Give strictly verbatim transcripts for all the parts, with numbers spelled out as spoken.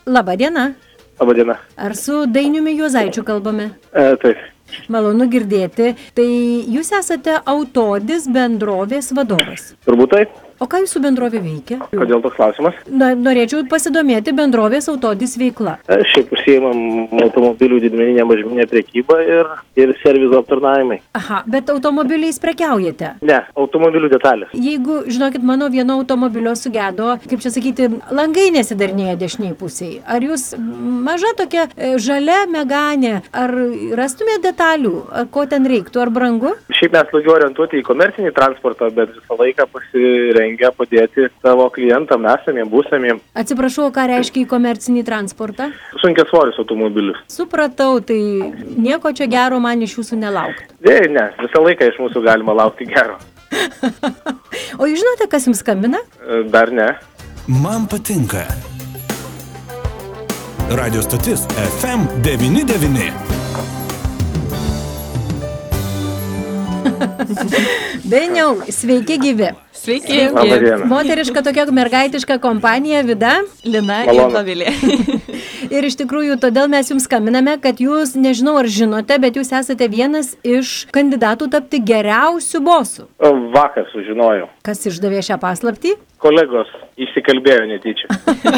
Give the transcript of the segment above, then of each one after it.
Labą dieną. Labą dieną. Ar su Dainiumi Juozaičiu kalbame? E, taip. Malonu girdėti. Tai jūs esate Autodis bendrovės vadovas. Turbūt taip. O ką jūsų bendrovė veikia? Kodėl toks klausimas? Na, norėčiau pasidomėti bendrovės Autodis veikla. E, šiaip užsiimam automobilių didmeninę mažmeninę prekybą ir, ir servizo aptarnavimai. Aha, bet automobiliais prekiaujate? Ne, automobilių detalės. Jeigu, žinokit, mano vieno automobilio sugedo, kaip čia sakyti, langai nesidarinėja dešiniai pusiai. Ar jūs maža tokia e, žalia meganė, ar rastumėte detalių, ar ko ten reiktų, ar brangu? Šiaip mes daugiau orientuoti į komercinį transportą, bet visą laiką pasirengę padėti savo klientam, esamiem, būsamiem. Atsiprašau, ką reiškia į komercinį transportą? Sunkiasvorius automobilius. Supratau, tai nieko čia gero man iš jūsų nelaukti. Ne, ne, visą laiką iš mūsų galima laukti gero. O jūs žinote, kas jums skambina? Dar ne. Man patinka. Radio stotis F M devyni devyni. Dainiau, sveiki gyvi. Sveiki. Moteriška tokia mergaitiška kompanija Vida, Lina Malonu. ir Dovilė. Ir iš tikrųjų, todėl mes jums skambiname, kad jūs, nežinau ar žinote, bet jūs esate vienas iš kandidatų tapti geriausių bosų. Vakar sužinojau. Kas išdavė šią paslaptį? Kolegos įsikalbėjo netyčia.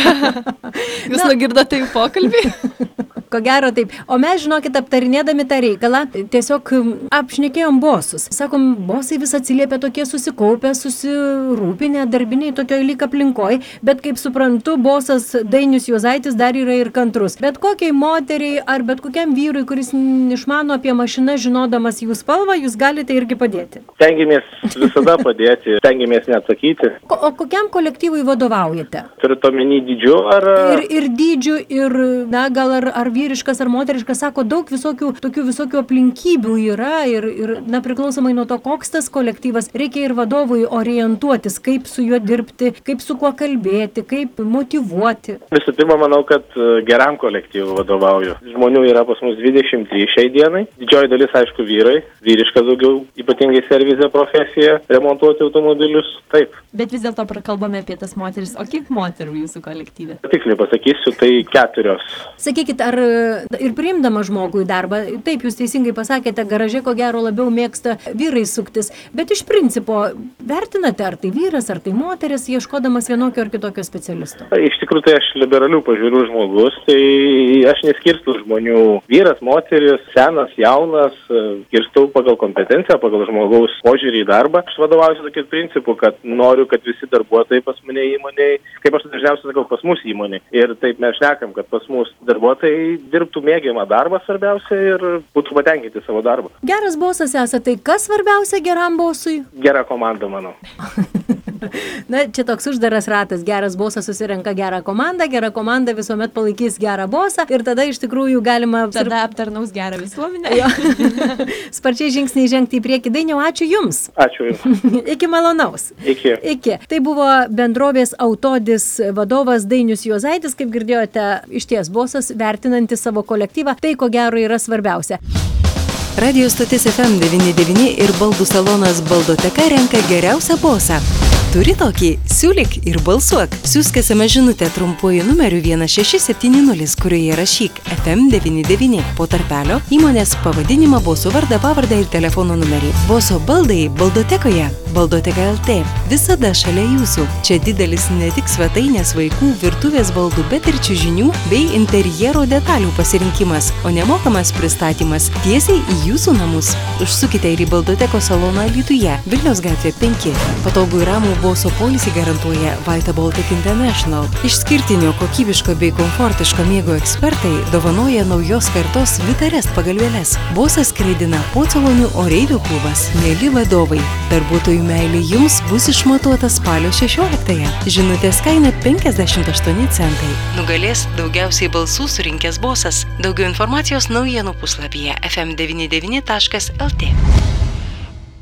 Jūs nugirdote jų pokalbį? Ko gero taip. O mes, žinokit, aptarinėdami tą reikalą, tiesiog apšnekėjom bosus. Sakom, bosai vis atsiliepia tokie susikaupę, susirūpinę, darbiniai tokioj lyg aplinkoj, bet kaip suprantu, bosas Dainius Juozaitis dar yra ir kantrus. Bet kokiai moteriai ar bet kokiam vyrui, kuris išmano apie mašiną, žinodamas jų spalvą, jūs galite irgi padėti. Stengiamės visada padėti, stengiamės neatsakyti. Ko, o kokiam kolektyvui vadovaujate? Turit omeny dydžiu ar... Ir, ir dydžių, ir, na, gal ar, ar vyriškas, ar moteriškas, sako, daug visokių, tokių visokių aplinkybių yra ir, ir, na, priklausomai nuo to, koks tas kolektyvas, reikia ir vadovui orientuotis, kaip su juo dirbti, kaip su kuo kalbėti, kaip motyvuoti. Visų pirma, manau, kad geram kolektyvui vadovauju. Žmonių yra pas mus dvidešimt trys šiai dienai. Didžioji dalis, aišku, vyrai. Vyriškas daugiau, ypatingai servizė profesija, remontuoti automobilius. Taip. Bet vis dėlto prakalbame apie tas moteris. O kiek moterų jūsų kolektyve? Tiksliai pasakysiu, tai keturios. Sakykit, ar ir priimdama žmogų į darbą, taip, jūs teisingai pasakėte, garaže ko gero labiau mėgsta vyrai suktis, bet iš principo vertinate, ar tai vyras, ar tai moteris, ieškodamas vienokio ar kitokio specialisto? Iš tikrųjų, tai aš liberalių pažiūrų žmogus, tai aš neskirstu žmonių vyras, moteris, senas, jaunas, skirstau pagal kompetenciją, pagal žmogaus požiūrį į darbą. Aš vadovausiu tokiu principu, kad noriu, kad visi darbuotojai pas mane įmonėje, kaip aš dažniausiai sakau, pas mus įmonėje. Ir taip mes šnekam, kad pas mus darbuotojai dirbtų mėgiamą darbą svarbiausia ir būtų patenkinti savo darbą. Geras bosas esate, tai kas svarbiausia geram bosui? Gera komanda, manau. Na, čia toks uždaras ratas. Geras bosas susirenka gerą komandą, gera komanda visuomet palaikys gerą bosą ir tada iš tikrųjų galima... Tada aptarnaus gerą visuomenę. Sparčiai žingsniai žengti į priekį. Dainiau, ačiū Jums. Ačiū Jums. Iki malonaus. Iki. Iki. Tai buvo bendrovės Autodis vadovas Dainius Juozaitis, kaip girdėjote, išties bosas vertinantis savo kolektyvą. Tai ko gero yra svarbiausia. Radio stotis F M devyni devyni ir baldų salonas Baldoteka renka geriausią bosą. Turi tokį? Siūlyk ir balsuok. Siųsk es em es žinutę trumpuoju numeriu vienas šeši septyni nulis, kurioje rašyk F M devyni devyni. Po tarpelio įmonės pavadinimą, boso vardą, pavardę ir telefono numerį. Boso baldai Baldotekoje. Baldoteka L T. Visada šalia jūsų. Čia didelis ne tik svetainės, vaikų, virtuvės baldų, bet ir čiužinių bei interjero detalių pasirinkimas, o nemokamas pristatymas tiesiai į jūsų namus. Užsukite ir į Baldoteko saloną Alytuje, Vilniaus gatvė penki. Patogų ir ramų boso polisį garantuoja Vita Baltic International. Išskirtinio, kokybiško bei komfortiško miego ekspertai dovanoja naujos kartos Vitarest pagalvėles. Bosas skraidina Pocolonių oreivių klubas. Mieli vadovai, darbuotojų meilė jums bus išmatuota spalio šešioliktąją. Žinutės kaina penkiasdešimt aštuoni centai. Nugalės daugiausiai balsų surinkęs bosas. Daugiau informacijos naujienų puslapyje f m devyni devyni taškas l t.